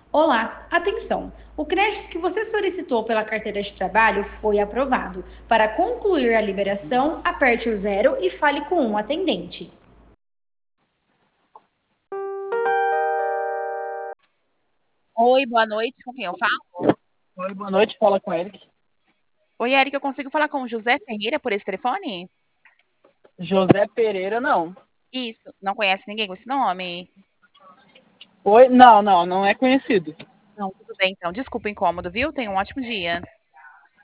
Olá, atenção! O crédito que você solicitou pela carteira de trabalho foi aprovado. Para concluir a liberação, aperte o zero e fale com um atendente. Oi, boa noite, com quem eu falo? Oi, boa noite, fala com Eric. Oi, Erika, eu consigo falar com o José Ferreira por esse telefone? José Pereira, não. Isso, não conhece ninguém com esse nome? Oi, não é conhecido. Não, tudo bem então. Desculpa o incômodo, viu? Tenha um ótimo dia.